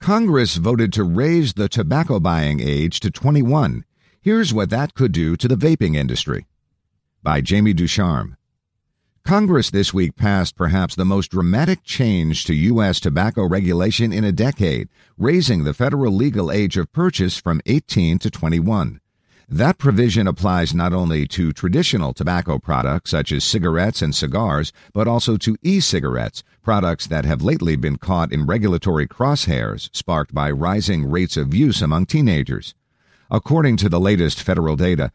Congress voted to raise the tobacco buying age to 21. Here's what that could do to the vaping industry. By Jamie Ducharme. Congress this week passed perhaps the most dramatic change to U.S. tobacco regulation in a decade, raising the federal legal age of purchase from 18 to 21. That provision applies not only to traditional tobacco products such as cigarettes and cigars, but also to e-cigarettes, products that have lately been caught in regulatory crosshairs sparked by rising rates of use among teenagers. According to the latest federal data,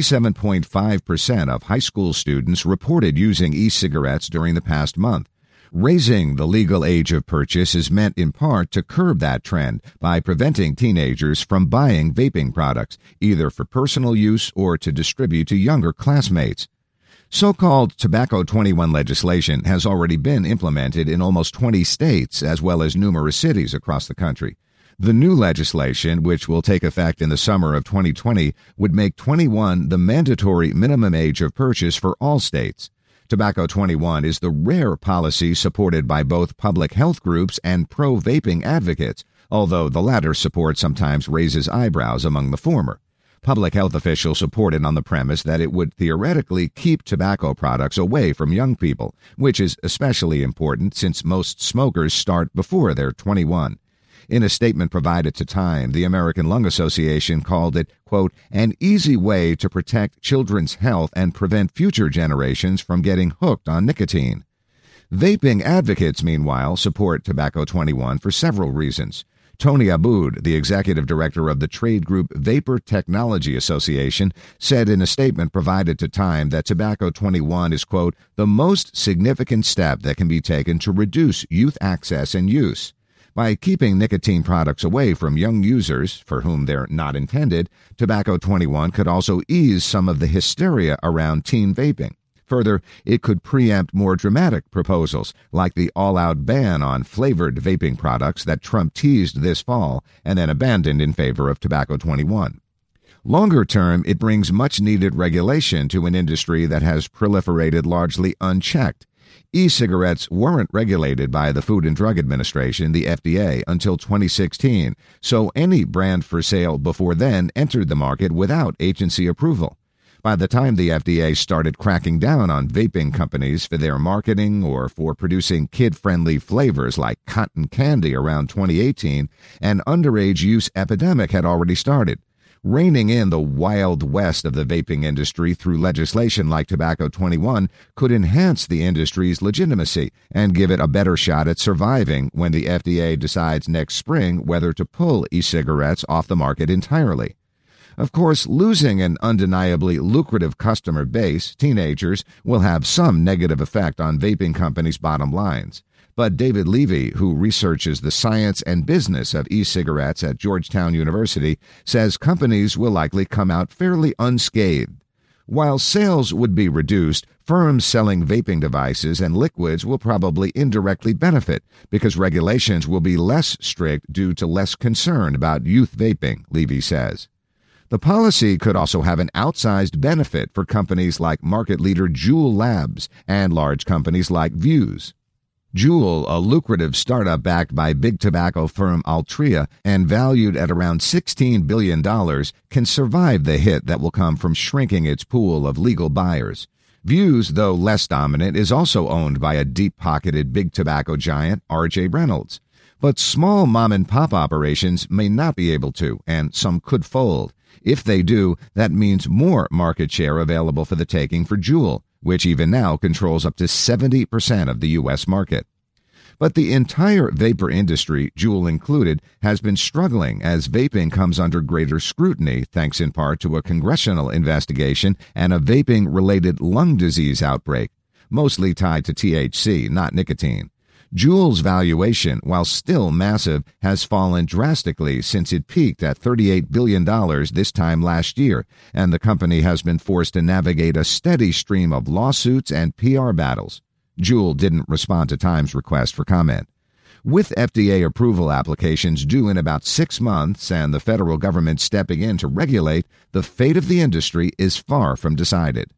27.5% of high school students reported using e-cigarettes during the past month. Raising the legal age of purchase is meant in part to curb that trend by preventing teenagers from buying vaping products, either for personal use or to distribute to younger classmates. So-called Tobacco 21 legislation has already been implemented in almost 20 states as well as numerous cities across the country. The new legislation, which will take effect in the summer of 2020, would make 21 the mandatory minimum age of purchase for all states. Tobacco 21 is the rare policy supported by both public health groups and pro-vaping advocates, although the latter support sometimes raises eyebrows among the former. Public health officials support it on the premise that it would theoretically keep tobacco products away from young people, which is especially important since most smokers start before they're 21. In a statement provided to Time, the American Lung Association called it, quote, an easy way to protect children's health and prevent future generations from getting hooked on nicotine. Vaping advocates, meanwhile, support Tobacco 21 for several reasons. Tony Aboud, the executive director of the trade group Vapor Technology Association, said in a statement provided to Time that Tobacco 21 is, quote, the most significant step that can be taken to reduce youth access and use. By keeping nicotine products away from young users, for whom they're not intended, Tobacco 21 could also ease some of the hysteria around teen vaping. Further, it could preempt more dramatic proposals, like the all-out ban on flavored vaping products that Trump teased this fall and then abandoned in favor of Tobacco 21. Longer term, it brings much-needed regulation to an industry that has proliferated largely unchecked. E-cigarettes weren't regulated by the Food and Drug Administration, the FDA, until 2016, so any brand for sale before then entered the market without agency approval. By the time the FDA started cracking down on vaping companies for their marketing or for producing kid-friendly flavors like cotton candy around 2018, an underage use epidemic had already started. Reining in the wild west of the vaping industry through legislation like Tobacco 21 could enhance the industry's legitimacy and give it a better shot at surviving when the FDA decides next spring whether to pull e-cigarettes off the market entirely. Of course, losing an undeniably lucrative customer base, teenagers, will have some negative effect on vaping companies' bottom lines. But David Levy, who researches the science and business of e-cigarettes at Georgetown University, says companies will likely come out fairly unscathed. While sales would be reduced, firms selling vaping devices and liquids will probably indirectly benefit because regulations will be less strict due to less concern about youth vaping, Levy says. The policy could also have an outsized benefit for companies like market leader Juul Labs and large companies like Vuse. Juul, a lucrative startup backed by big tobacco firm Altria and valued at around $16 billion, can survive the hit that will come from shrinking its pool of legal buyers. Vuse, though less dominant, is also owned by a deep-pocketed big tobacco giant, R.J. Reynolds. But small mom-and-pop operations may not be able to, and some could fold. If they do, that means more market share available for the taking for Juul, which even now controls up to 70% of the U.S. market. But the entire vapor industry, Juul included, has been struggling as vaping comes under greater scrutiny, thanks in part to a congressional investigation and a vaping-related lung disease outbreak, mostly tied to THC, not nicotine. Juul's valuation, while still massive, has fallen drastically since it peaked at $38 billion this time last year, and the company has been forced to navigate a steady stream of lawsuits and PR battles. Juul didn't respond to Time's request for comment. With FDA approval applications due in about 6 months and the federal government stepping in to regulate, the fate of the industry is far from decided.